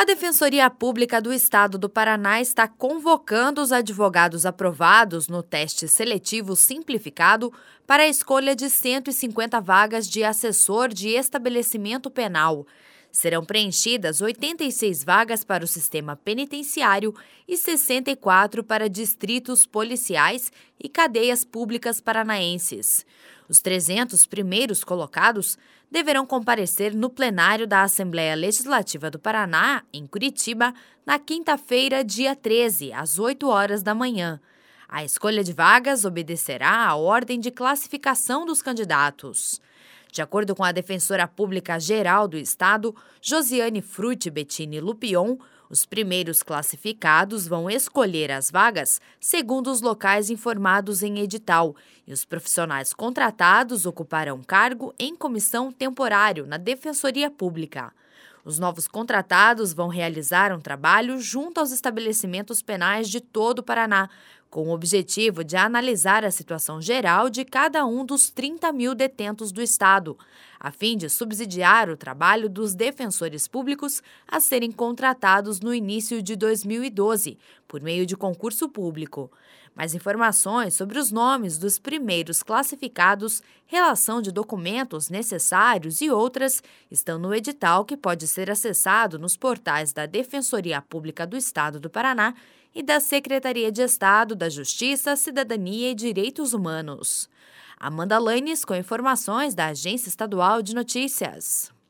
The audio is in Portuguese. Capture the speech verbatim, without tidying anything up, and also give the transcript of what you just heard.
A Defensoria Pública do Estado do Paraná está convocando os advogados aprovados no teste seletivo simplificado para a escolha de cento e cinquenta vagas de assessor de estabelecimento penal. Serão preenchidas oitenta e seis vagas para o sistema penitenciário e sessenta e quatro para distritos policiais e cadeias públicas paranaenses. Os trezentos primeiros colocados deverão comparecer no plenário da Assembleia Legislativa do Paraná, em Curitiba, na quinta-feira, dia treze, às oito horas da manhã. A escolha de vagas obedecerá à ordem de classificação dos candidatos. De acordo com a Defensora Pública Geral do Estado, Josiane Frutti Bettini Lupion, os primeiros classificados vão escolher as vagas segundo os locais informados em edital e os profissionais contratados ocuparão cargo em comissão temporário na Defensoria Pública. Os novos contratados vão realizar um trabalho junto aos estabelecimentos penais de todo o Paraná, com o objetivo de analisar a situação geral de cada um dos trinta mil detentos do estado, a fim de subsidiar o trabalho dos defensores públicos a serem contratados no início de dois mil e doze, por meio de concurso público. Mais informações sobre os nomes dos primeiros classificados, relação de documentos necessários e outras estão no edital que pode ser acessado nos portais da Defensoria Pública do Estado do Paraná e da Secretaria de Estado da Justiça, Cidadania e Direitos Humanos. Amanda Lanes com informações da Agência Estadual de Notícias.